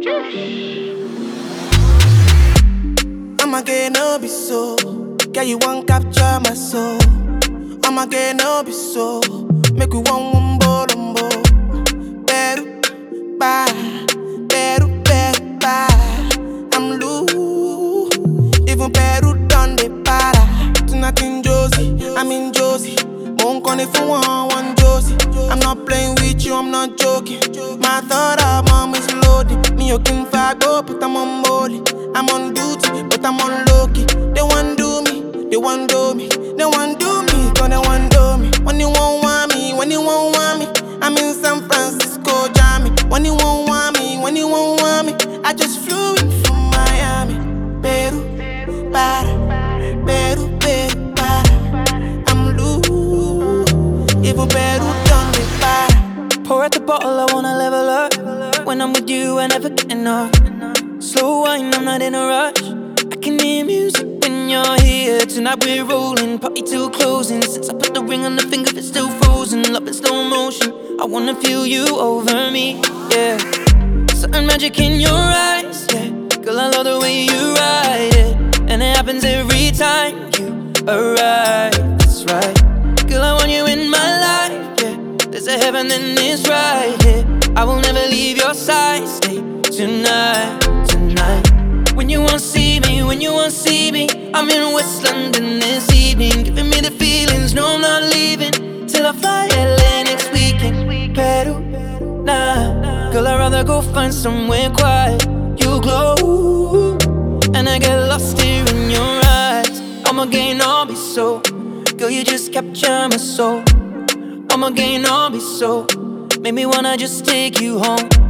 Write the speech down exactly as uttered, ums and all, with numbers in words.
I'ma get no be so. Girl, you won't capture my soul. I'ma get no be so. Make you one wumbo lumbo. Beru, bye. Beru, beru, bye. I'm loose. Even Peru done the para. Tonight in Josie, I'm in Josie. Won't call if you want one Josie. I'm not playing with you, I'm not joking. My thought of mom is loaded. Me, you can fago, but I'm on molly. I'm on duty, but I'm on low-key. They want do me, they want do me. They want do me, cause they want do me. When you won't want me, when you won't want me, I'm in San Francisco, Jammy. When you won't want me, when you won't want me, I just flew in from Miami. Peru, para, Peru, Peru, para. I'm loose, even Peru done me para. Pour out the bottle, I wanna level up. When I'm with you, I never get enough. Slow wine, I'm not in a rush. I can hear music when you're here. Tonight we're rolling, party till closing. Since I put the ring on the finger, it's still frozen. Love in slow motion, I wanna feel you over me, yeah. Certain magic in your eyes, yeah. Girl, I love the way you ride it. And it happens every time you arrive, that's right. Girl, I want you in my life, yeah. There's a heaven, then it's right here, yeah. I will never leave your side, stay tonight, tonight. When you won't see me, when you won't see me, I'm in West London this evening, giving me the feelings, no I'm not leaving till I fly L A next weekend. Peru, nah, girl I'd rather go find somewhere quiet. You glow, and I get lost here in your eyes. I'ma gain all be so, girl you just capture my soul. I'ma gain all be so, make me wanna just take you home.